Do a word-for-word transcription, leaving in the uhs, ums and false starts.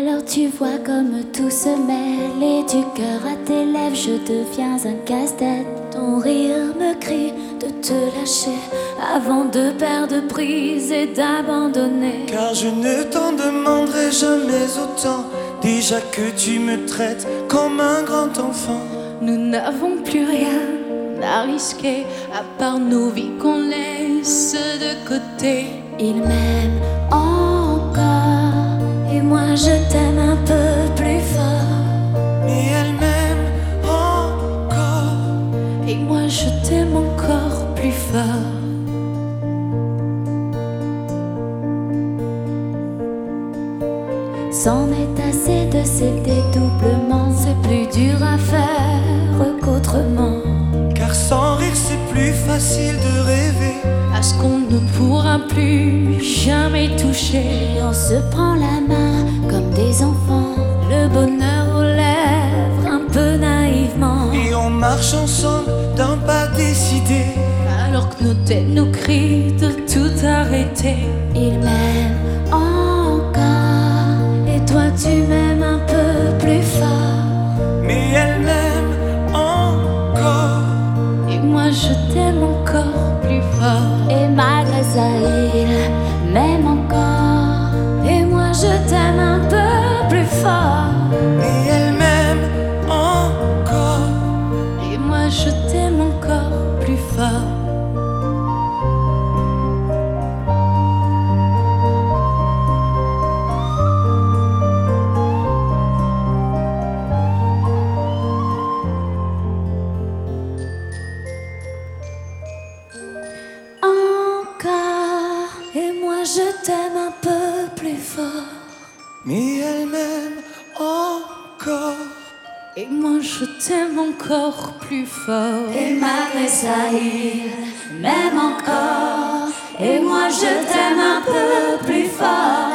Alors tu vois comme tout se mêle et du cœur à tes lèvres je deviens un casse-tête. Ton rire me crie de te lâcher avant de perdre prise et d'abandonner. Car je ne t'en demanderai jamais autant, déjà que tu me traites comme un grand enfant. Nous n'avons plus rien à risquer à part nos vies qu'on laisse de côté. Il m'aime encore et moi je t'aime un peu plus fort. Mais elle m'aime encore et moi je t'aime encore plus fort. C'en est assez de ces dédoublements, c'est plus dur à faire qu'autrement. Car sans rire c'est plus facile de rêver à ce qu'on ne pourra plus jamais toucher. Et on se prend la main comme des enfants, le bonheur aux lèvres un peu naïvement. Et on marche ensemble d'un pas décidé, alors que nos têtes nous crient de tout arrêter. Il m'aime encore et toi tu m'aimes un peu plus fort. mais elle m'aime encore et moi je t'aime encore plus fort. Et malgré ça il m'aime encore et moi je t'aime un peu plus fort. et elle m'aime encore et moi je t'aime encore plus fort. Encore et moi je t'aime un peu plus fort. mais elle m'aime encore et moi je t'aime encore plus fort. Et malgré ça il m'aime encore et moi je t'aime un peu plus fort.